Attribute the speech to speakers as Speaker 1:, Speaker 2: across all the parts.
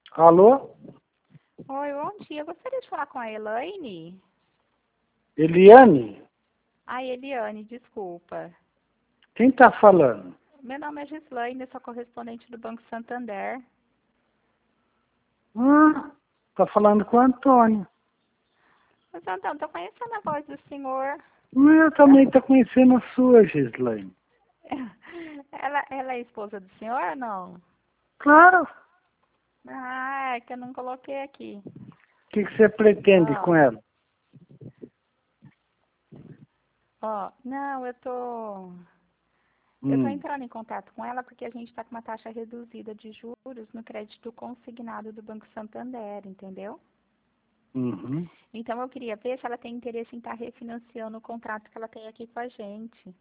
Speaker 1: Alô?
Speaker 2: Oi, bom dia. Eu gostaria de falar com a Elaine.
Speaker 1: Eliane?
Speaker 2: Eliane, desculpa.
Speaker 1: Quem tá falando?
Speaker 2: Meu nome é Gislaine, eu sou correspondente do Banco Santander.
Speaker 1: Tá falando com o Antônio.
Speaker 2: Mas, Antônio, estou conhecendo a voz do senhor.
Speaker 1: Eu também tô conhecendo a sua, Gislaine.
Speaker 2: Ela é esposa do senhor ou não?
Speaker 1: Claro.
Speaker 2: É que eu não coloquei aqui.
Speaker 1: O que você pretende com ela?
Speaker 2: Não, eu tô entrando em contato com ela porque a gente está com uma taxa reduzida de juros no crédito consignado do Banco Santander, entendeu?
Speaker 1: Uhum.
Speaker 2: Então eu queria ver se ela tem interesse em estar refinanciando o contrato que ela tem aqui com a gente.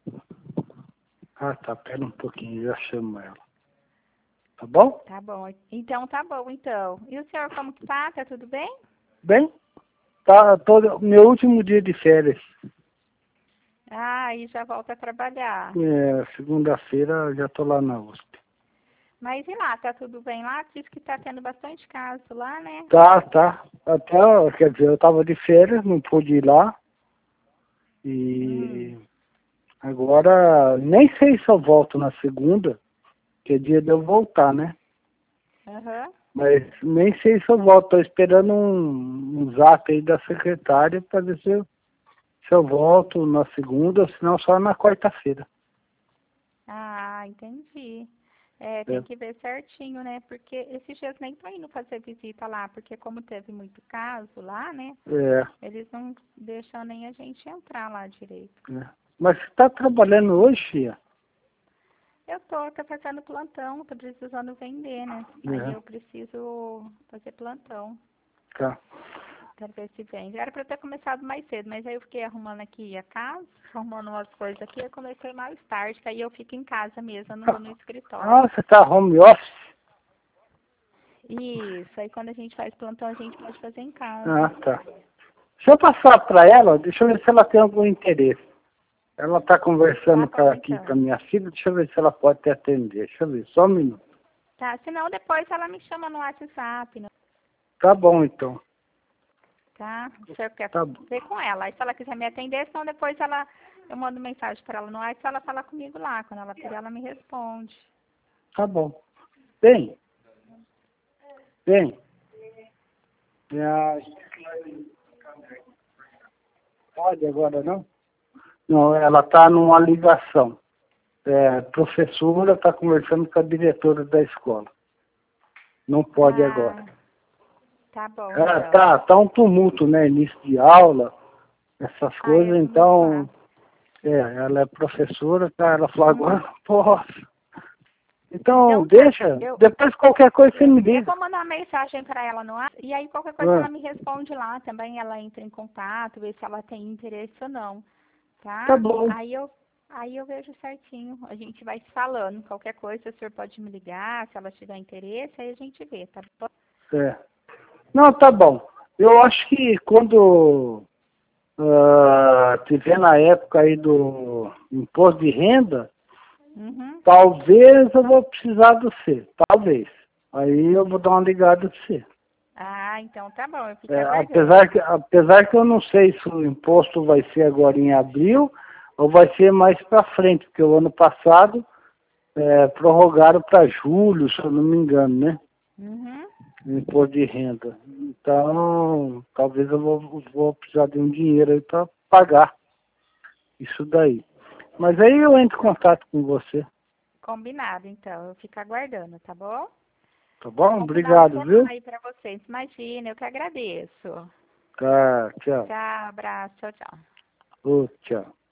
Speaker 1: Tá. Pera um pouquinho, já chamo ela. Tá bom?
Speaker 2: Tá bom. Então tá bom, então. E o senhor como que tá? Tá tudo bem?
Speaker 1: Bem? Tá todo meu último dia de férias.
Speaker 2: E já volta a trabalhar.
Speaker 1: Segunda-feira já tô lá na USP.
Speaker 2: Mas e lá, tá tudo bem lá? Diz que tá tendo bastante caso lá, né?
Speaker 1: Tá. Até, quer dizer, eu tava de férias, não pude ir lá. E agora nem sei se eu volto na segunda, que é dia de eu voltar, né?
Speaker 2: Aham.
Speaker 1: Mas nem sei se eu volto. Tô esperando um zap aí da secretária para ver se eu volto na segunda, ou se não só na quarta-feira.
Speaker 2: Entendi. Tem que ver certinho, né? Porque esses dias nem tô indo fazer visita lá, porque como teve muito caso lá, né? Eles não deixam nem a gente entrar lá direito.
Speaker 1: Mas você tá trabalhando hoje, Fia?
Speaker 2: Eu tô fazendo plantão, tô precisando vender, né? Aí eu preciso fazer plantão.
Speaker 1: Tá.
Speaker 2: Quero ver se vende. Era pra eu ter começado mais cedo, mas aí eu fiquei arrumando aqui a casa, arrumando umas coisas aqui, eu comecei mais tarde, que aí eu fico em casa mesmo, eu não vou no escritório.
Speaker 1: Você tá home office?
Speaker 2: Isso, aí quando a gente faz plantão, a gente pode fazer em casa.
Speaker 1: Tá. Deixa eu passar para ela, deixa eu ver se ela tem algum interesse. Ela tá conversando aqui com a minha filha, deixa eu ver se ela pode te atender. Deixa eu ver, só um minuto.
Speaker 2: Tá, senão depois ela me chama no WhatsApp, né?
Speaker 1: Tá bom, então.
Speaker 2: Tá? O senhor quer
Speaker 1: Tá
Speaker 2: ver com ela. Aí se ela quiser me atender, senão depois eu mando mensagem para ela no WhatsApp, ela fala comigo lá. Quando ela pedir, ela me responde.
Speaker 1: Tá bom. Bem. Pode agora não? Não, ela tá numa ligação. Professora está conversando com a diretora da escola. Não pode agora.
Speaker 2: Tá bom, então.
Speaker 1: Tá um tumulto, né? Início de aula, essas coisas, então. Ela é professora, ela falou, agora não posso. Então, deixa. Depois qualquer coisa você me liga.
Speaker 2: Eu vou mandar uma mensagem para ela no ar, e aí qualquer coisa ela me responde lá também, ela entra em contato, vê se ela tem interesse ou não, tá?
Speaker 1: Tá bom.
Speaker 2: Aí eu vejo certinho, a gente vai se falando, qualquer coisa o senhor pode me ligar, se ela tiver interesse, aí a gente vê, tá bom?
Speaker 1: Não, tá bom. Eu acho que quando tiver na época aí do imposto de renda, talvez eu vou precisar do você, talvez. Aí eu vou dar uma ligada de você.
Speaker 2: Então tá bom, eu fico aguardando.
Speaker 1: Apesar que eu não sei se o imposto vai ser agora em abril ou vai ser mais para frente, porque o ano passado prorrogaram para julho, se eu não me engano, né? O imposto de renda. Então, talvez eu vou precisar de um dinheiro aí para pagar isso daí. Mas aí eu entro em contato com você.
Speaker 2: Combinado, então. Eu fico aguardando, tá bom?
Speaker 1: Tá bom? Obrigado, viu?
Speaker 2: Aí para vocês. Imagina, eu que agradeço.
Speaker 1: Tá, tchau.
Speaker 2: Tchau, abraço, tchau.
Speaker 1: Tchau.